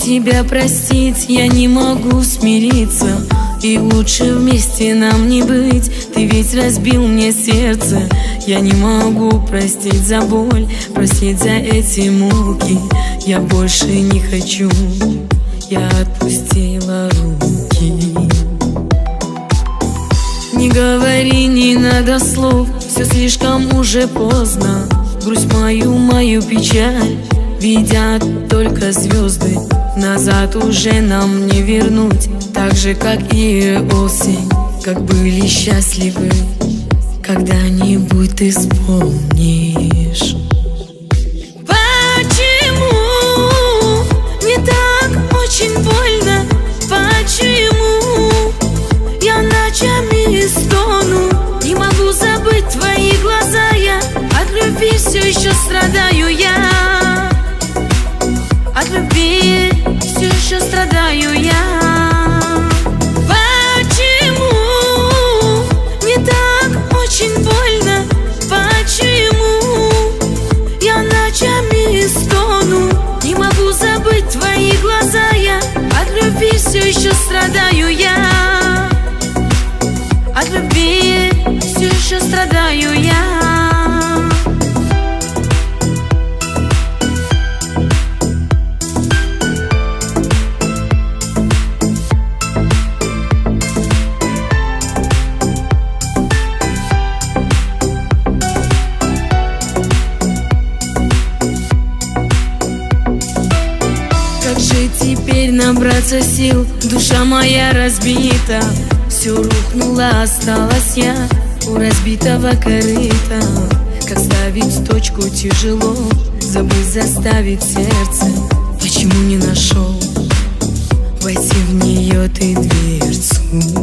тебя простить я не могу смириться, и лучше вместе нам не быть. Ты ведь разбил мне сердце. Я не могу простить за боль, простить за эти муки. Я больше не хочу, я отпустила руки. Не говори, не надо слов, все слишком уже поздно. Грусть мою печаль видят только звезды. Назад уже нам не вернуть, так же, как и осень. Как были счастливы, когда-нибудь ты вспомнишь. Почему мне так очень больно? Почему я ночами стону? Не могу забыть твои глаза, я от любви все еще страдаю. Я от любви все еще страдаю. Я почему мне так очень больно? Почему я ночами стону? Не могу забыть твои глаза, я от любви все еще страдаю. Я от любви все еще страдаю. Я Как же теперь набраться сил? Душа моя разбита, все рухнуло, осталась я у разбитого корыта. Как ставить точку тяжело, забыть заставить сердце. Почему не нашел войти в нее ты дверцу?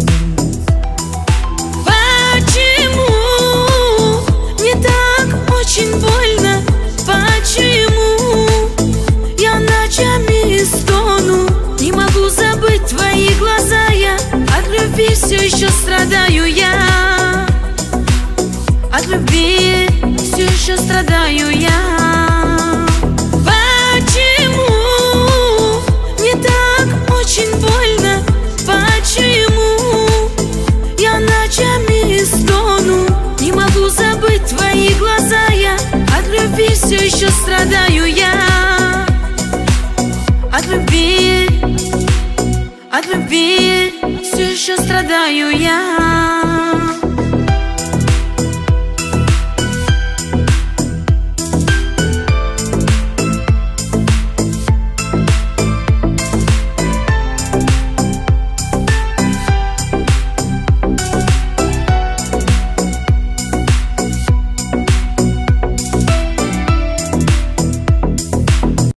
почему мне так очень больно? Почему я ночами стону? Не могу забыть твои глаза, я от любви все еще страдаю. Я от любви все еще страдаю. Я почему мне так очень больно? Почему я ночами стону? Не могу забыть твои глаза, я от любви все еще страдаю. Я от любви все еще страдаю. Я